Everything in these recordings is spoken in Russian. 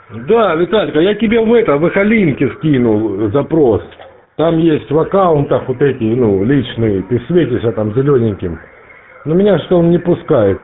Да, Виталька, я тебе в Эхолинке скинул запрос. Там есть в аккаунтах вот эти, ну, личные, ты светишься там зелененьким. Но меня что он не пускает.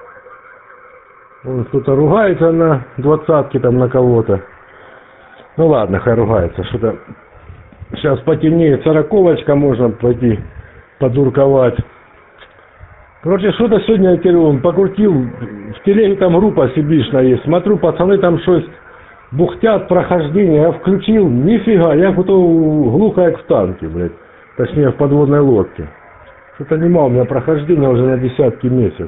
Он кто-то ругается на двадцатке там на кого-то. Ну ладно, хай ругается, что-то. Сейчас потемнеет, сороковочка, можно пойти подурковать. Короче, что-то сегодня я тебе он покрутил. В телеге там группа сибишная есть. Смотрю, пацаны там что-то бухтят прохождение. Я включил, нифига, я вот глухо как в танке, блядь. Точнее, в подводной лодке. Что-то нема у меня прохождения уже на десятки месяц.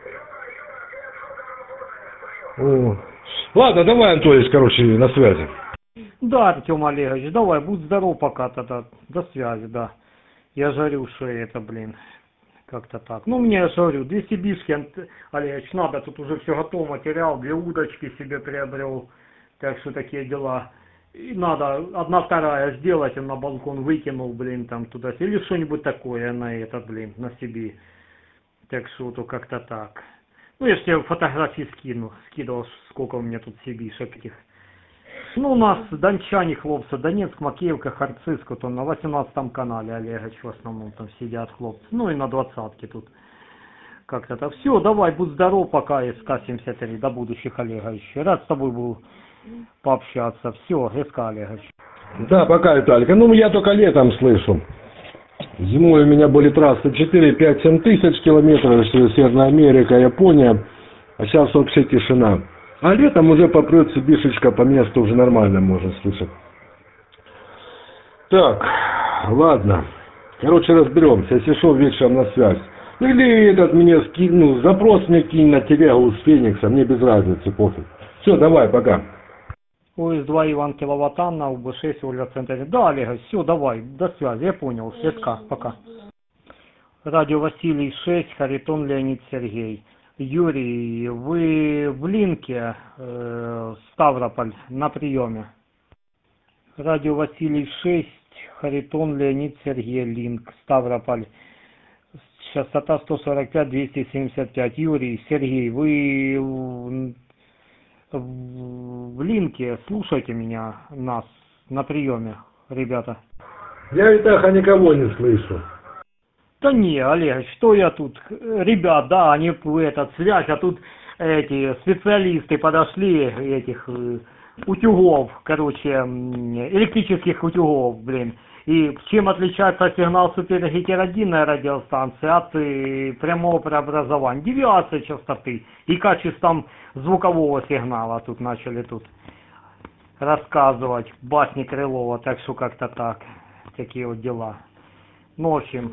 О. Ладно, давай, Анатолий, короче, на связи. Да, Артем Олегович, давай, будь здоров пока тогда. До связи, да. Я жарю, что это, блин, как-то так. Ну, мне, я же говорю, 200 бишки, Олегович, надо, тут уже все готово, материал, 2 удочки себе приобрел. Так что такие дела. И надо одна-вторая сделать, он на балкон выкинул, блин, там туда. Или что-нибудь такое на это, блин, на себе. Так что то как-то так. Ну, я же тебе фотографии скидывал, сколько у меня тут сибишек этих. Ну, у нас дончане, хлопцы, Донецк, Макеевка, Харциск, вот он на 18 канале, Олегович, в основном там сидят хлопцы. Ну, и на 20-ке тут. Как-то так. Все, давай, будь здоров, пока СК-73, до будущих, Олегович. Рад с тобой был пообщаться. Все, СК, Олегович. Да, пока, Виталик. Ну, я только летом слышу. Зимой у меня были трассы 4, 5, 7 тысяч километров, Северная Америка, Япония. А сейчас вообще тишина. А летом уже попрет сибишечка по месту, уже нормально можно слышать. Так, ладно. Короче, разберемся. Если что, вечером на связь. Или этот мне скинул, запрос мне кинь на телегу с Феникса, мне без разницы, пофиг. Все, давай, пока. ОС-2 Иван Киловаттанна, УБ-6, Ольга Центр. Да, Олег, все, давай, до связи, я понял. СК, пока. Радио Василий 6, Харитон Леонид Сергей. Юрий, вы в Линке, Ставрополь, на приеме. Радио Василий 6, Харитон Леонид Сергей, Линк, Ставрополь. Частота 145-275. Юрий, Сергей, вы в Линке, слушайте меня, нас, на приеме, ребята. Я и так никого не слышу. Да не, Олег, что я тут, ребят, да, они связь, а тут эти специалисты подошли, этих утюгов, короче, электрических утюгов, блин. И чем отличается сигнал супергетеродинной радиостанции от прямого преобразования? Девиация частоты и качеством звукового сигнала тут начали рассказывать басни Крылова, так что как-то так, такие вот дела. Ну, в общем,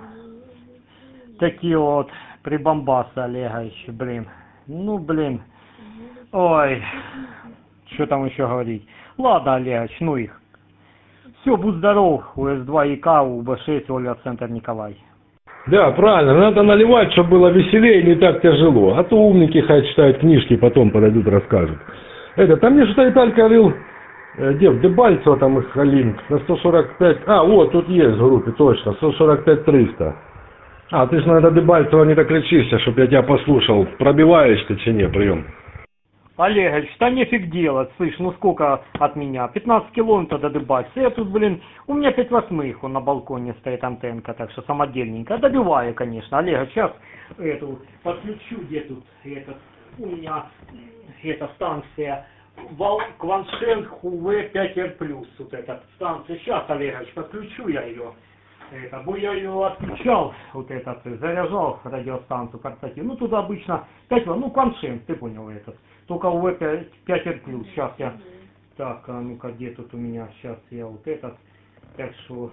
такие вот прибамбасы, Олегович, блин. Ну, блин. Ой, что там еще говорить. Ладно, Олегович, ну их. Все, будь здоров, УС-2 ИК, УБ-6, Ольга Центр, Николай. Да, правильно, надо наливать, чтобы было веселее, не так тяжело. А то умники хоть читают книжки, потом подойдут, расскажут. Там мне что-то Виталька говорил, где в Дебальцево там их линк на 145, вот тут есть в группе, точно, 145-300. Ты ж на Дебальцево не докричишься, чтоб я тебя послушал, пробиваешь ты чи не, прием. Олегович, да нефиг делать, слышь, ну сколько от меня? 15 километров до Дебальцева. Я тут, блин, у меня 5/8 он на балконе стоит антенка, так что самодельненькая. Добиваю, конечно. Олег, сейчас эту подключу, где тут у меня эта станция Кваншен ХУВ-5Р+, вот эта станция. Сейчас, Олегович, подключу я ее. Бо я ее отключал, вот этот, заряжал радиостанцию портативную. Ну, туда обычно 5, ну, Кваншен, ты понял этот. Только УВ-5Р+. Сейчас я, так, ну-ка, где тут у меня, сейчас я вот этот, так что,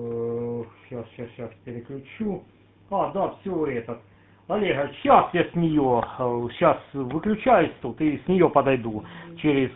сейчас переключу. Да, все этот. Олег, сейчас я с нее, сейчас выключаюсь тут и с нее подойду через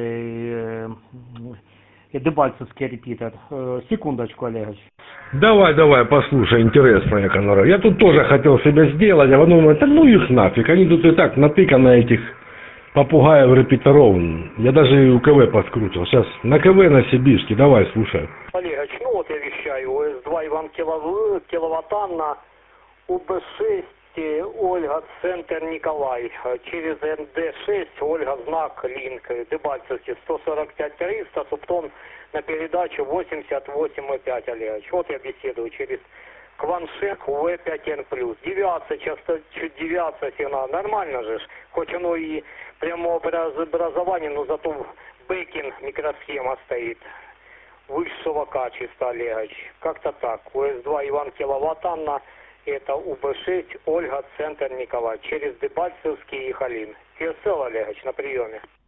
Дебальцевский репитер. Секундочку, Олегович. Давай, послушай, интересная канара. Я тут тоже хотел себе сделать, а потом думаю, ну их нафиг, они тут и так натыканы на этих попугаев репетеров. Я даже у КВ подкрутил. Сейчас на КВ на Сибирске, давай, слушай. Олегович, ну вот я вещаю, ОС-2 Иван Киловаттанна, УБ-6, Ольга, центр Николай. Через НД6 Ольга, знак Линк. Дебальцевский 145-300, субтон на передачу 88,5, Олегович. Вот я беседую через Кваншек В5Н+. Девиация, часто чуть девиация сигнал. Нормально же ж. Хоть оно и прямого преобразования, но зато бэкин микросхема стоит. Высшего качества, Олегович. Как-то так. УС-2 Иван киловатт-Анна. Это УБ-6 Ольга, центр Николай. Через Дебальцевский и Халин. КСЛ, Олегович, на приеме.